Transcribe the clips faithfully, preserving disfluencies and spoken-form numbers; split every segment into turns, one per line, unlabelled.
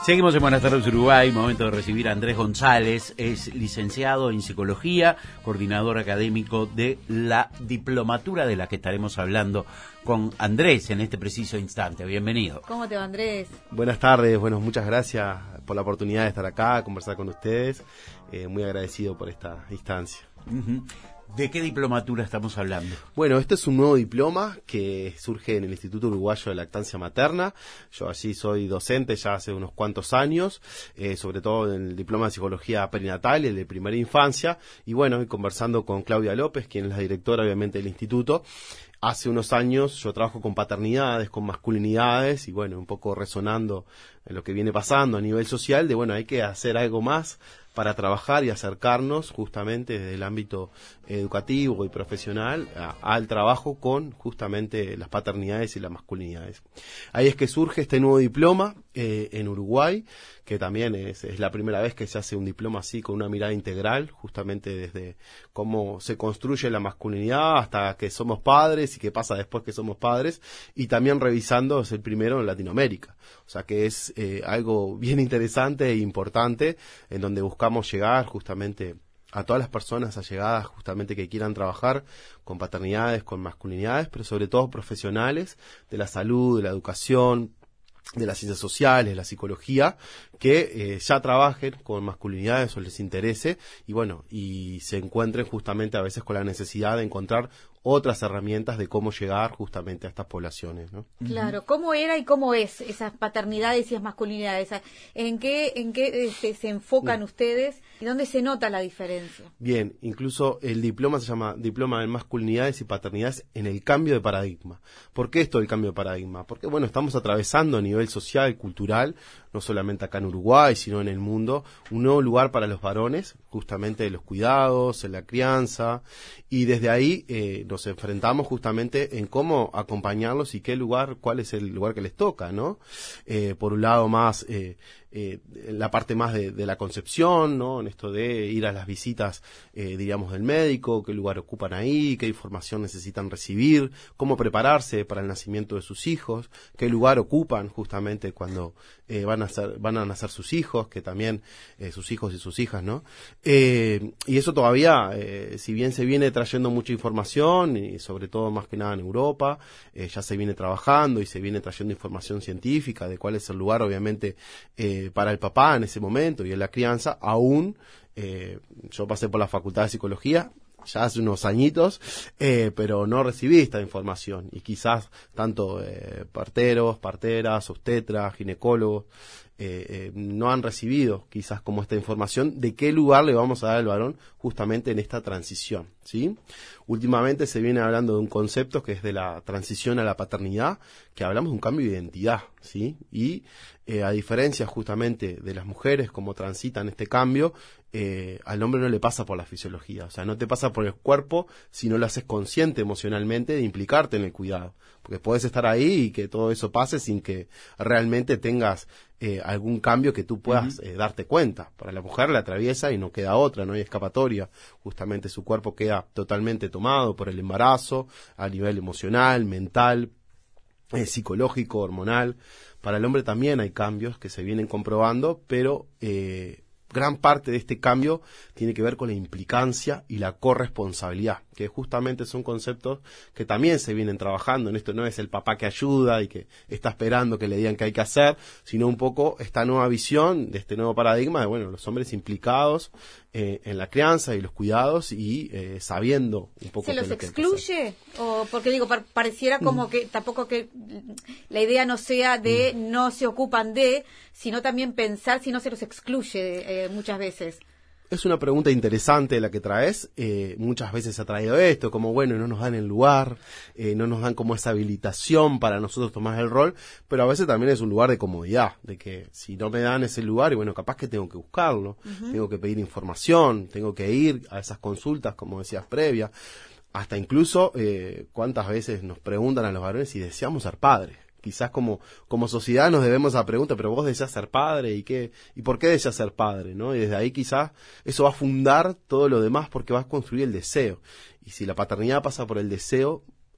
Seguimos en Buenas tardes Uruguay, momento de recibir a Andrés González, es licenciado en Psicología, coordinador académico de la diplomatura de la que estaremos hablando con Andrés en este preciso instante. Bienvenido.
¿Cómo te va, Andrés?
Buenas tardes, bueno, muchas gracias por la oportunidad de estar acá, conversar con ustedes, eh, muy agradecido por esta instancia.
Uh-huh. ¿De qué diplomatura estamos hablando?
Bueno, este es un nuevo diploma que surge en el Instituto Uruguayo de Lactancia Materna. Yo allí soy docente ya hace unos cuantos años, eh, sobre todo en el diploma de Psicología Perinatal y el de Primera Infancia. Y bueno, y conversando con Claudia López, quien es la directora obviamente del instituto. Hace unos años yo trabajo con paternidades, con masculinidades y bueno, un poco resonando en lo que viene pasando a nivel social de bueno, hay que hacer algo más para trabajar y acercarnos justamente desde el ámbito educativo y profesional a, al trabajo con justamente las paternidades y las masculinidades. Ahí es que surge este nuevo diploma eh, en Uruguay, que también es, es la primera vez que se hace un diploma así con una mirada integral, justamente desde cómo se construye la masculinidad hasta que somos padres y qué pasa después que somos padres, y también revisando, es el primero en Latinoamérica. O sea que es eh, algo bien interesante e importante en donde buscamos llegar justamente a todas las personas allegadas justamente que quieran trabajar con paternidades, con masculinidades, pero sobre todo profesionales de la salud, de la educación, de las ciencias sociales, la psicología, que eh, ya trabajen con masculinidades o les interese y bueno, y se encuentren justamente a veces con la necesidad de encontrar otras herramientas de cómo llegar justamente a estas poblaciones, ¿no?
Claro, ¿cómo era y cómo es esas paternidades y esas masculinidades? ¿En qué, en qué este, se enfocan Bien. ustedes y dónde se nota la diferencia?
Bien, incluso el diploma se llama Diploma en Masculinidades y Paternidades en el Cambio de Paradigma. ¿Por qué esto del cambio de paradigma? Porque bueno, estamos atravesando a nivel social y cultural, no solamente acá en Uruguay, sino en el mundo, un nuevo lugar para los varones, justamente de los cuidados, en la crianza, y desde ahí eh, nos enfrentamos justamente en cómo acompañarlos y qué lugar, cuál es el lugar que les toca, ¿no? Eh, por un lado más eh, eh, la parte más de, de la concepción, ¿no? En esto de ir a las visitas, eh, diríamos, del médico, qué lugar ocupan ahí, qué información necesitan recibir, cómo prepararse para el nacimiento de sus hijos, qué lugar ocupan justamente cuando eh, van a ser, van a nacer sus hijos, que también eh, sus hijos y sus hijas, ¿no? Eh, y eso todavía, eh, si bien se viene trayendo mucha información, y sobre todo más que nada en Europa, eh, ya se viene trabajando y se viene trayendo información científica de cuál es el lugar, obviamente, eh, para el papá en ese momento y en la crianza, aún, eh, yo pasé por la Facultad de Psicología, ya hace unos añitos, eh, pero no recibí esta información y quizás tanto eh, parteros, parteras, obstetras, ginecólogos eh, eh, no han recibido quizás como esta información de qué lugar le vamos a dar al varón justamente en esta transición, ¿sí? Últimamente se viene hablando de un concepto que es de la transición a la paternidad, que hablamos de un cambio de identidad, ¿sí? Y eh, a diferencia justamente de las mujeres, como transitan este cambio, eh, al hombre no le pasa por la fisiología, o sea, no te pasa por el cuerpo si no lo haces consciente emocionalmente de implicarte en el cuidado, porque puedes estar ahí y que todo eso pase sin que realmente tengas eh, algún cambio que tú puedas uh-huh. eh, darte cuenta. Para la mujer la atraviesa y no queda otra, no hay escapatoria, justamente su cuerpo queda totalmente tomado por el embarazo a nivel emocional, mental, eh, psicológico, hormonal. Para el hombre también hay cambios que se vienen comprobando, pero eh, gran parte de este cambio tiene que ver con la implicancia y la corresponsabilidad, que justamente son conceptos que también se vienen trabajando. En esto no es el papá que ayuda y que está esperando que le digan qué hay que hacer, sino un poco esta nueva visión de este nuevo paradigma de, bueno, los hombres implicados eh, en la crianza y los cuidados y eh, sabiendo un poco...
¿Se los
lo que
excluye? O porque digo, par- pareciera como mm. que tampoco que la idea no sea de mm. no se ocupan de, sino también pensar si no se los excluye eh, muchas veces.
Es una pregunta interesante la que traes. Eh, muchas veces se ha traído esto, como bueno, no nos dan el lugar, eh, no nos dan como esa habilitación para nosotros tomar el rol, pero a veces también es un lugar de comodidad, de que si no me dan ese lugar, y bueno, capaz que tengo que buscarlo, uh-huh. tengo que pedir información, tengo que ir a esas consultas, como decías, previas, hasta incluso eh, cuántas veces nos preguntan a los varones si deseamos ser padres. Quizás como como sociedad nos debemos a la pregunta, pero vos deseas ser padre, ¿y qué? ¿Y por qué deseas ser padre? ¿No? Y desde ahí quizás eso va a fundar todo lo demás porque vas a construir el deseo. Y si la paternidad pasa por el deseo,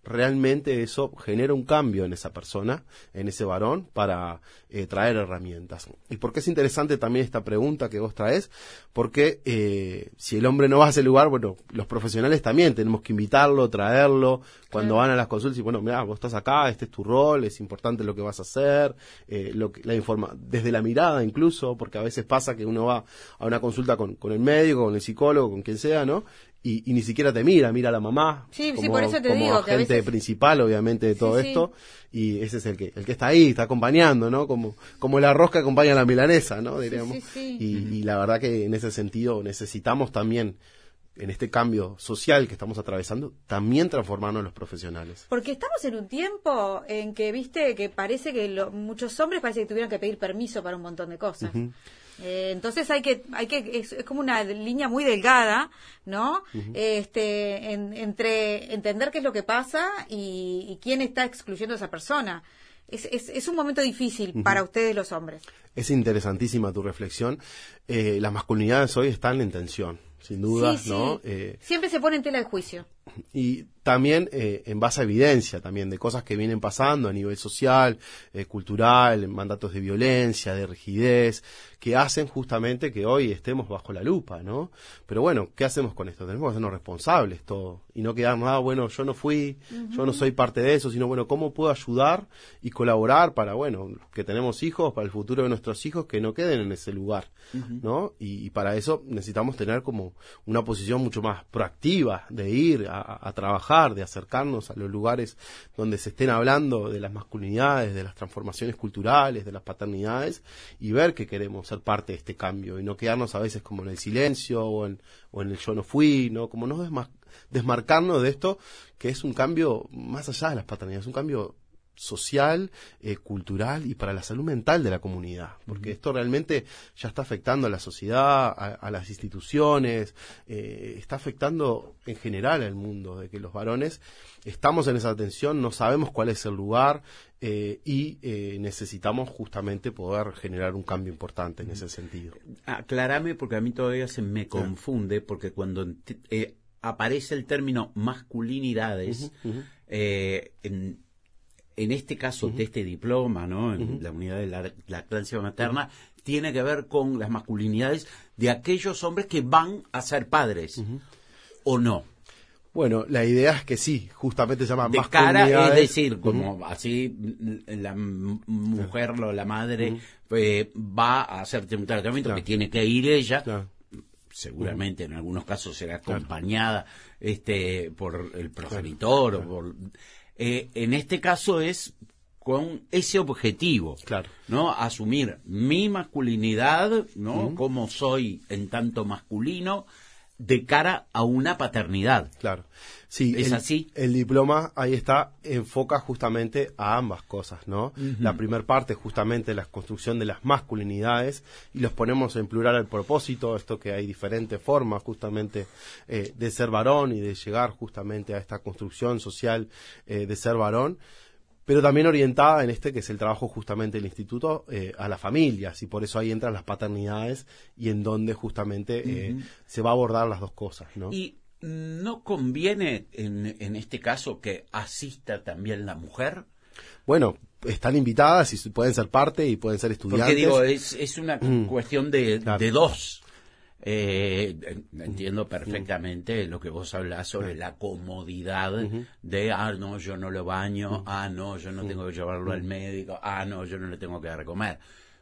realmente eso genera un cambio en esa persona, en ese varón, para eh, traer herramientas. ¿Y por qué es interesante también esta pregunta que vos traes? Porque eh, si el hombre no va a ese lugar, bueno, los profesionales también tenemos que invitarlo, traerlo, cuando
Claro.
van a las consultas y bueno, mira, vos estás acá, este es tu rol, es importante lo que vas a hacer, eh, lo que, la informa desde la mirada incluso, porque a veces pasa que uno va a una consulta con, con el médico, con el psicólogo, con quien sea, ¿no? Y, y ni siquiera te mira, mira a la mamá,
Sí,
como,
sí, por eso te
como
digo que a
agente
veces-
principal, obviamente, de
Sí,
todo
sí.
esto, y ese es el que el que está ahí, está acompañando, ¿no? Como como la rosca acompaña a la milanesa, ¿no? Diríamos.
sí, sí.
Y, y la verdad que en ese sentido necesitamos también, en este cambio social que estamos atravesando, también transformarnos los profesionales.
Porque estamos en un tiempo en que, viste, que parece que lo- muchos hombres parece que tuvieron que pedir permiso para un montón de cosas.
Ujú.
Eh, entonces hay que, hay que, es, es como una línea muy delgada, ¿no? Este, en- entre entender qué es lo que pasa y, y quién está excluyendo a esa persona. Es, es, es un momento difícil para ustedes los hombres.
Es interesantísima tu reflexión. Eh, las masculinidades hoy están en tensión, sin duda,
Sí,
¿no?
sí.
Eh,
Siempre se pone en tela de juicio.
y también eh, en base a evidencia también de cosas que vienen pasando a nivel social, eh, cultural, mandatos de violencia, de rigidez, que hacen justamente que hoy estemos bajo la lupa, ¿no? Pero bueno, ¿qué hacemos con esto? Tenemos que hacernos responsables todo y no quedarnos, ah, bueno, yo no fui, yo no soy parte de eso, sino bueno, ¿cómo puedo ayudar y colaborar para, bueno, que tenemos hijos, para el futuro de nuestros hijos que no queden en ese lugar, ¿no? Y, y para eso necesitamos tener como una posición mucho más proactiva de ir a, a trabajar, de acercarnos a los lugares donde se estén hablando de las masculinidades, de las transformaciones culturales, de las paternidades, y ver que queremos ser parte de este cambio y no quedarnos a veces como en el silencio o en, o en el yo no fui, ¿no? Como no desma- desmarcarnos de esto, que es un cambio más allá de las paternidades, un cambio social, eh, cultural y para la salud mental de la comunidad, porque esto realmente ya está afectando a la sociedad, a, a las instituciones, eh, está afectando en general al mundo, de que los varones estamos en esa tensión, no sabemos cuál es el lugar eh, y eh, necesitamos justamente poder generar un cambio importante en ese sentido.
Aclárame porque a mí todavía se me confunde, porque cuando ent- eh, aparece el término masculinidades,
Ujú, ujú.
eh, en, en este caso de este diploma, ¿no? En la unidad de la lactancia materna, tiene que ver con las masculinidades de aquellos hombres que van a ser padres, ¿o no?
Bueno, la idea es que sí, justamente se llama
De cara, es
masculinidades.
decir, como así la m- mujer o la madre eh, va a hacerte un tratamiento
Claro.
que tiene que ir ella,
Claro.
seguramente en algunos casos será acompañada este por el progenitor o por eh, en este caso es con ese objetivo,
Claro.
¿no? Asumir mi masculinidad, ¿no? Como soy en tanto masculino de cara a una paternidad.
Claro. Sí,
¿Es
el,
así?
el diploma, ahí está, enfoca justamente a ambas cosas, ¿no? La primer parte justamente la construcción de las masculinidades y los ponemos en plural al propósito, esto que hay diferentes formas justamente eh, de ser varón y de llegar justamente a esta construcción social eh, de ser varón, pero también orientada en este que es el trabajo justamente del instituto eh, a las familias, y por eso ahí entran las paternidades y en donde justamente eh, se va a abordar las dos cosas, ¿no?
¿Y no conviene en, en este caso que asista también la mujer?
Bueno, están invitadas y pueden ser parte y pueden ser estudiantes.
Porque digo, es, es una cuestión de,
Claro.
de dos. Eh, entiendo perfectamente lo que vos hablás sobre la comodidad de, ah, no, yo no lo baño, ah, no, yo no tengo que llevarlo al médico, ah, no, yo no le tengo que dar a comer.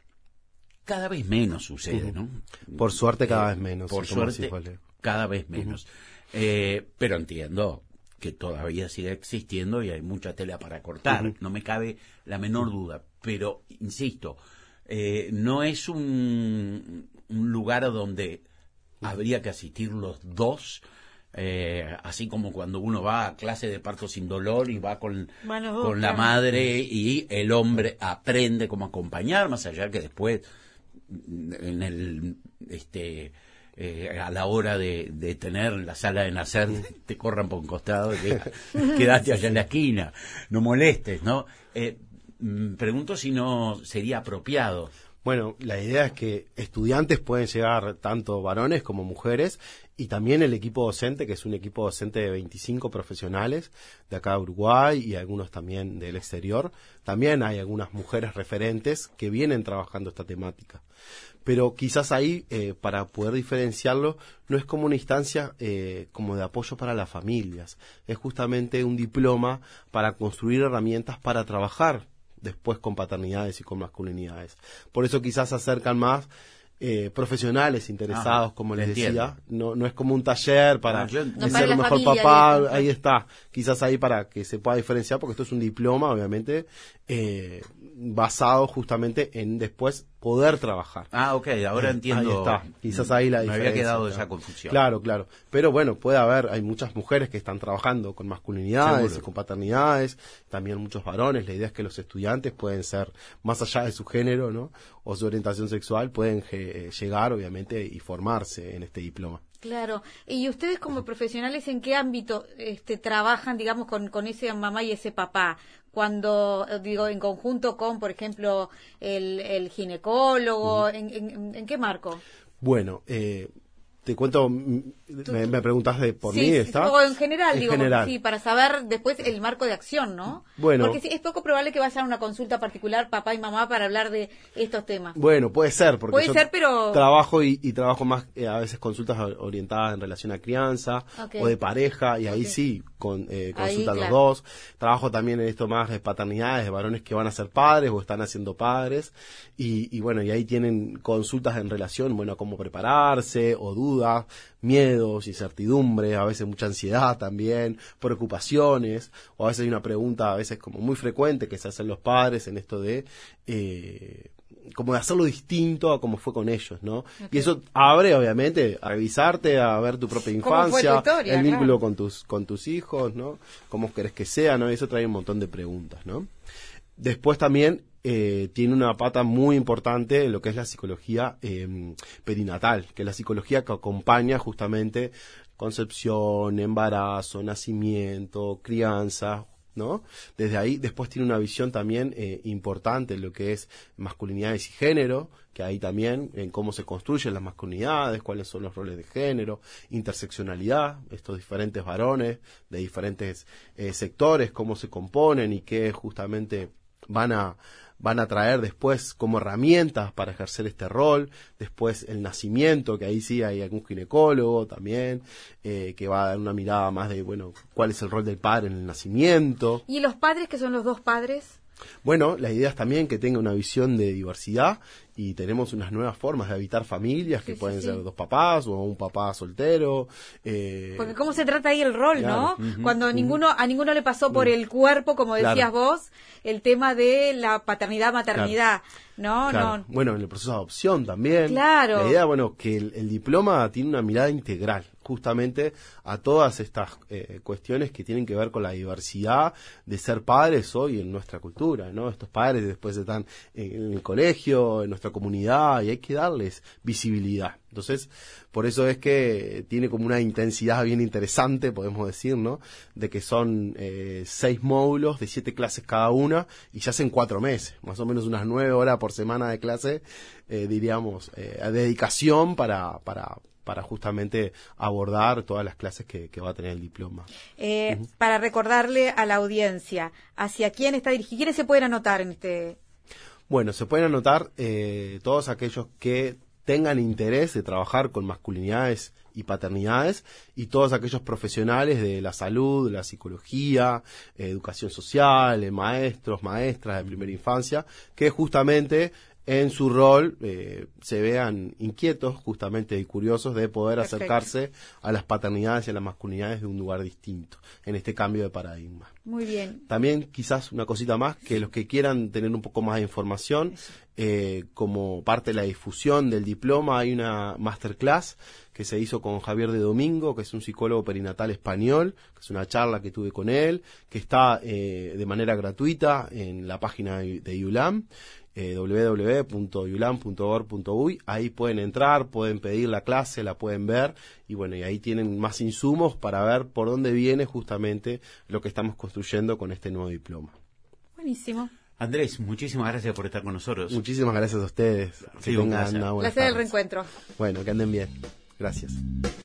Cada vez menos sucede, ¿no?
Por suerte cada vez menos.
Por
sí, como
suerte,
decís, Vale.
cada vez menos. Eh, pero entiendo que todavía sigue existiendo y hay mucha tela para cortar, no me cabe la menor duda. Pero, insisto, eh, no es un, un lugar donde habría que asistir los dos, eh, así como cuando uno va a clase de parto sin dolor y va con,
Van los dos,
con la
claro.
madre y el hombre aprende cómo acompañar, más allá que después en el este eh, a la hora de, de tener la sala de nacer te corran por un costado y digan, quédate allá en la esquina, no molestes, ¿no? Eh, mm, pregunto si no sería apropiado.
Bueno, la idea es que estudiantes pueden llegar tanto varones como mujeres y también el equipo docente, que es un equipo docente de veinticinco profesionales de acá de Uruguay y algunos también del exterior. También hay algunas mujeres referentes que vienen trabajando esta temática. Pero quizás ahí, eh, para poder diferenciarlo, no es como una instancia eh, como de apoyo para las familias. Es justamente un diploma para construir herramientas para trabajar después con paternidades y con masculinidades. Por eso quizás se acercan más eh, profesionales interesados, Ajá, como les decía. No, no es como un taller para
no, yo,
no ser el mejor
familia,
papá,
bien,
ahí está. Quizás ahí para que se pueda diferenciar, porque esto es un diploma, obviamente, eh, basado justamente en después poder trabajar.
Ah, ok, ahora entiendo.
Ahí está, quizás ahí la
me
diferencia.
había quedado
claro.
esa confusión.
Claro, claro. Pero bueno, puede haber, hay muchas mujeres que están trabajando con masculinidades
Seguro.
y con paternidades, también muchos varones. La idea es que los estudiantes pueden ser, más allá de su género, ¿no? O su orientación sexual, pueden eh, llegar, obviamente, y formarse en este diploma.
Claro. ¿Y ustedes como profesionales en qué ámbito este, trabajan, digamos, con, con ese mamá y ese papá? Cuando, digo, en conjunto con, por ejemplo, el, el ginecólogo, ¿en, en, ¿en qué marco?
Bueno, eh, te cuento, me, me preguntas de por
sí,
mí, ¿está?
O en general,
en
digo,
general.
sí, para saber después el marco de acción, ¿no?
Bueno.
Porque sí, es poco probable que vayan a una consulta particular papá y mamá para hablar de estos temas.
Bueno, puede ser, porque
puede
yo
ser, pero...
trabajo y, y trabajo más, eh, a veces consultas orientadas en relación a crianza,
okay.
o de pareja, y ahí
okay.
sí, con, eh, consultan
ahí,
los
claro.
dos. Trabajo también en esto más de paternidades, de varones que van a ser padres o están haciendo padres, y, y bueno, y ahí tienen consultas en relación, bueno, a cómo prepararse, o dudas, miedos, incertidumbre, a veces mucha ansiedad también, preocupaciones, o a veces hay una pregunta a veces como muy frecuente que se hacen los padres en esto de eh, como de hacerlo distinto a como fue con ellos, ¿no? Okay. Y eso abre obviamente a revisarte, a ver tu propia infancia,
tu historia,
el vínculo
claro.
con tus con tus hijos, ¿no? Cómo querés que sea, ¿no? Y eso trae un montón de preguntas, ¿no? Después también eh, tiene una pata muy importante en lo que es la psicología eh, perinatal, que es la psicología que acompaña justamente concepción, embarazo, nacimiento, crianza, ¿no? Desde ahí, después tiene una visión también eh, importante en lo que es masculinidades y género, que ahí también en cómo se construyen las masculinidades, cuáles son los roles de género, interseccionalidad, estos diferentes varones de diferentes eh, sectores, cómo se componen y qué justamente van a van a traer después como herramientas para ejercer este rol, después el nacimiento, que ahí sí hay algún ginecólogo también, eh, que va a dar una mirada más de, bueno, cuál es el rol del padre en el nacimiento.
¿Y los padres, que son los dos padres?
Bueno, la idea es también que tenga una visión de diversidad y tenemos unas nuevas formas de habitar familias que
sí,
pueden
sí,
ser
sí.
dos papás o un papá soltero. Eh,
Porque cómo se trata ahí el rol,
claro.
¿no?
Uh-huh,
Cuando
uh-huh.
ninguno a ninguno le pasó por
uh-huh.
el cuerpo, como decías
claro.
vos, el tema de la paternidad, maternidad, ¿no?
Claro.
no
Bueno, en el proceso de adopción también.
Claro.
La idea, bueno, que el, el diploma tiene una mirada integral justamente a todas estas eh, cuestiones que tienen que ver con la diversidad de ser padres hoy en nuestra cultura, ¿no? Estos padres después están en el colegio, en nuestra comunidad, y hay que darles visibilidad. Entonces, por eso es que tiene como una intensidad bien interesante, podemos decir, ¿no? De que son eh, seis módulos de siete clases cada una y se hacen cuatro meses, más o menos unas nueve horas por semana de clase, eh, diríamos, eh, a dedicación para, para, para justamente abordar todas las clases que, que va a tener el diploma.
Eh,
uh-huh.
Para recordarle a la audiencia, ¿hacia quién está dirigido? ¿Quiénes se pueden anotar en este...?
Bueno, se pueden anotar eh, todos aquellos que tengan interés de trabajar con masculinidades y paternidades y todos aquellos profesionales de la salud, la psicología, eh, educación social, eh, maestros, maestras de primera infancia, que justamente en su rol eh, se vean inquietos justamente y curiosos de poder
Perfecto.
acercarse a las paternidades y a las masculinidades de un lugar distinto en este cambio de paradigma.
Muy bien.
También quizás una cosita más, que los que quieran tener un poco más de información, eh, como parte de la difusión del diploma hay una masterclass que se hizo con Javier de Domingo, que es un psicólogo perinatal español, que es una charla que tuve con él, que está eh, de manera gratuita en la página de IULAM, eh, doble u doble u doble u punto yulam punto org punto uy. Ahí pueden entrar, pueden pedir la clase, la pueden ver y bueno, y ahí tienen más insumos para ver por dónde viene justamente lo que estamos construyendo con este nuevo diploma.
Buenísimo.
Andrés, muchísimas gracias por estar con nosotros.
Muchísimas gracias a ustedes.
Sí,
Que
un
tengan
placer.
una buena
Placer del
tarde.
reencuentro.
Bueno, que anden bien. Gracias.